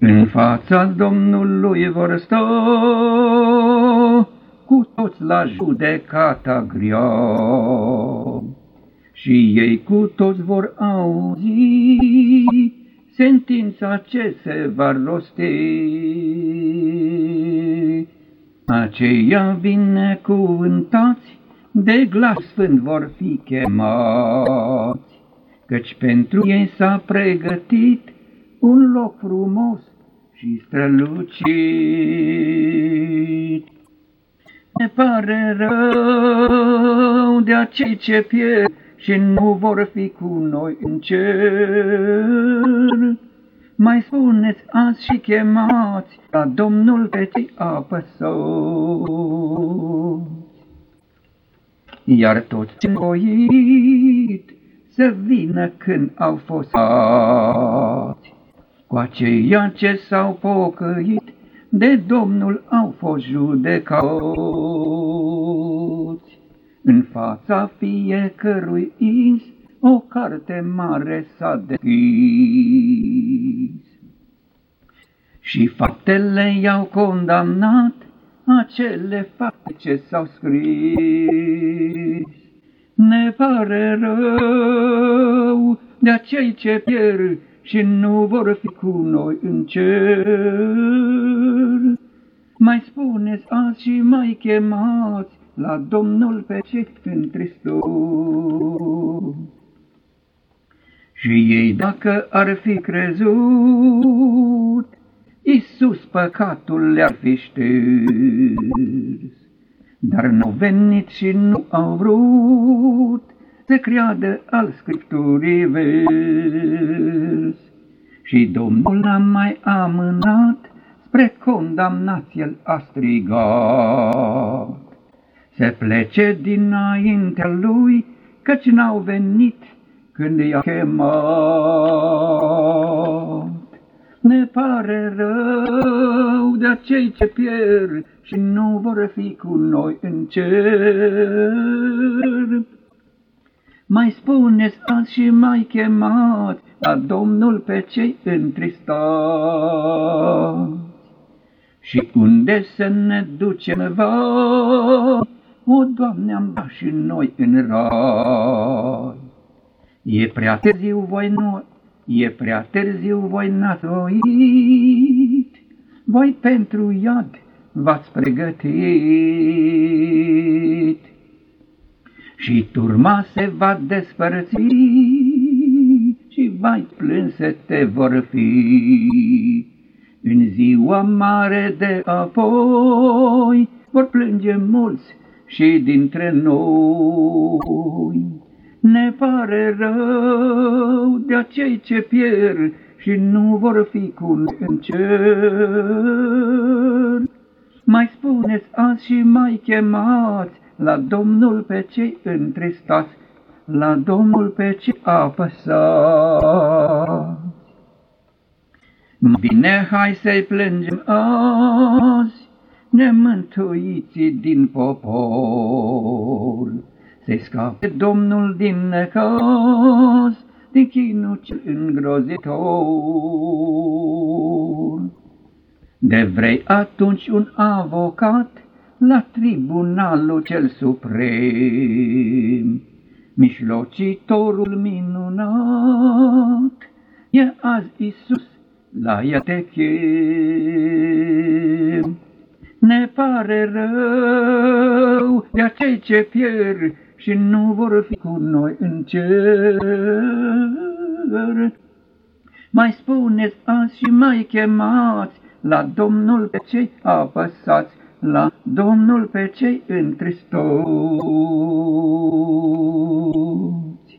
În fața Domnului vor sta cu toți la judecata grea, și ei cu toți vor auzi sentința ce se va rosti. Aceia binecuvântați de glas sfânt vor fi chemați, căci pentru ei s-a pregătit un loc frumos și strălucit. Ne pare rău de acei ce pierd și nu vor fi cu noi în cer. Mai spuneți azi și chemați la Domnul pe cei apăsați, iar toți învoit să vină când au fost ați. Cu aceia ce s-au pocăit de Domnul au fost judecați. În fața fiecărui ins o carte mare s-a deschis, și faptele i-au condamnat, acele fapte ce s-au scris. Ne pare rău de acei ce pierd și nu vor fi cu noi în cer. Mai spuneți azi și mai chemați la Domnul pe cei întristați. Și ei, dacă ar fi crezut, Iisus păcatul le-ar fi șters. Dar n-au venit și nu au vrut să creadă al Scripturii vers. Și Domnul l-a mai amânat, spre condamnație el-a strigat. Se plece dinaintea lui, căci n-au venit când i-a chemat. Ne pare rău de acei ce pierd și nu vor fi cu noi în cer. Mai spuneți azi și mai chemați la Domnul pe cei întristați. Și unde să ne ducem, vai, o, Doamne, am dat și noi în rai. E prea târziu, voi n-ați voit, voi pentru iad v-ați pregătit. Și turma se va despărți și vai plânsete vor fi. În ziua mare de apoi vor plânge mulți și dintre noi. Ne pare rău de acei ce pierd și nu vor fi cu noi în cer. Mai spuneți azi și mai chemați la Domnul pe cei întristați, la Domnul pe cei apăsați. Bine, hai să-i plângem azi, nemântuiții din popor, să-i scape Domnul din necaz, din chinul cel îngrozitor. De vrei atunci un avocat la tribunalul cel suprem, mijlocitorul minunat, e azi Iisus, la ea te chem. Ne pare rău de acei ce pierd și nu vor fi cu noi în cer. Mai spuneți azi și mai chemați la Domnul pe cei apăsați, la Domnul pe cei întristați.